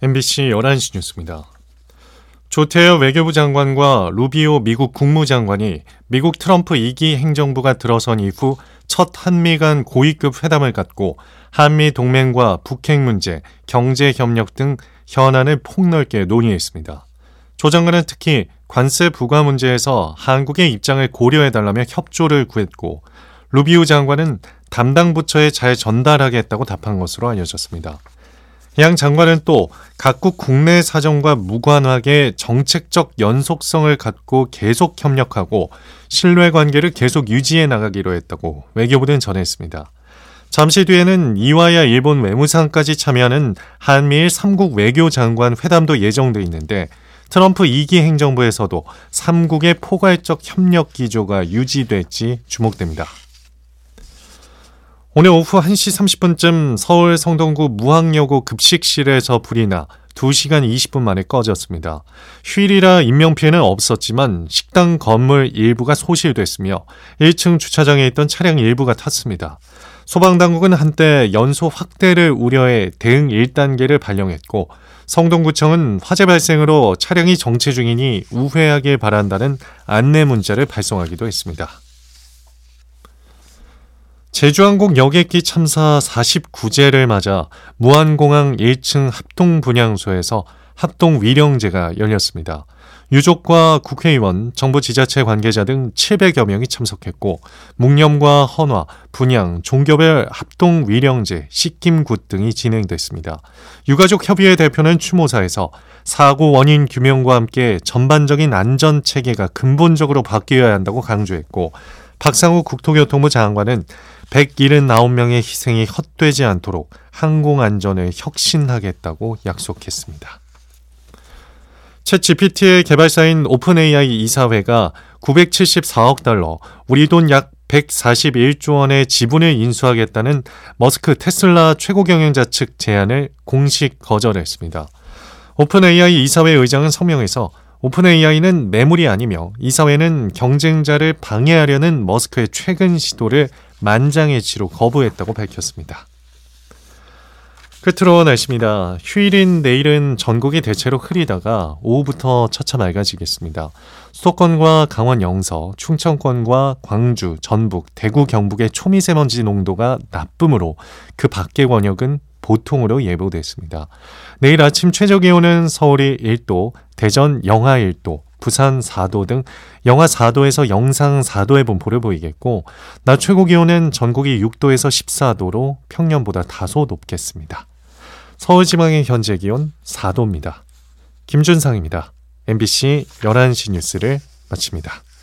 MBC 11시 뉴스입니다. 조태열 외교부 장관과 루비오 미국 국무장관이 미국 트럼프 2기 행정부가 들어선 이후 첫 한미 간 고위급 회담을 갖고 한미 동맹과 북핵 문제, 경제 협력 등 현안을 폭넓게 논의했습니다. 조 장관은 특히 관세 부과 문제에서 한국의 입장을 고려해달라며 협조를 구했고, 루비오 장관은 담당 부처에 잘 전달하겠다고 답한 것으로 알려졌습니다. 양 장관은 또 각국 국내 사정과 무관하게 정책적 연속성을 갖고 계속 협력하고 신뢰관계를 계속 유지해 나가기로 했다고 외교부는 전했습니다. 잠시 뒤에는 이와야 일본 외무상까지 참여하는 한미일 3국 외교장관 회담도 예정돼 있는데, 트럼프 2기 행정부에서도 3국의 포괄적 협력 기조가 유지될지 주목됩니다. 오늘 오후 1시 30분쯤 서울 성동구 무학여고 급식실에서 불이 나 2시간 20분 만에 꺼졌습니다. 휴일이라 인명피해는 없었지만 식당 건물 일부가 소실됐으며 1층 주차장에 있던 차량 일부가 탔습니다. 소방당국은 한때 연소 확대를 우려해 대응 1단계를 발령했고, 성동구청은 화재 발생으로 차량이 정체 중이니 우회하길 바란다는 안내 문자를 발송하기도 했습니다. 제주항공 여객기 참사 49제를 맞아 무안공항 1층 합동분향소에서 합동위령제가 열렸습니다. 유족과 국회의원, 정부 지자체 관계자 등 700여 명이 참석했고, 묵념과 헌화, 분향, 종교별 합동위령제, 씻김굿 등이 진행됐습니다. 유가족협의회 대표는 추모사에서 사고 원인 규명과 함께 전반적인 안전체계가 근본적으로 바뀌어야 한다고 강조했고, 박상우 국토교통부 장관은 179명의 희생이 헛되지 않도록 항공안전을 혁신하겠다고 약속했습니다. 챗 GPT의 개발사인 오픈AI 이사회가 974억 달러, 우리 돈 약 141조 원의 지분을 인수하겠다는 머스크 테슬라 최고 경영자 측 제안을 공식 거절했습니다. 오픈AI 이사회 의장은 성명에서 오픈AI는 매물이 아니며 이사회는 경쟁자를 방해하려는 머스크의 최근 시도를 만장일치로 거부했다고 밝혔습니다. 끝으로 날씨입니다. 휴일인 내일은 전국이 대체로 흐리다가 오후부터 차차 맑아지겠습니다. 수도권과 강원 영서, 충청권과 광주, 전북, 대구, 경북의 초미세먼지 농도가 나쁨으로 그 밖의 권역은 보통으로 예보됐습니다. 내일 아침 최저기온은 서울이 1도, 대전 영하 1도, 부산 4도 등 영하 4도에서 영상 4도의 분포를 보이겠고, 낮 최고기온은 전국이 6도에서 14도로 평년보다 다소 높겠습니다. 서울지방의 현재 기온 4도입니다. 김준상입니다. MBC 11시 뉴스를 마칩니다.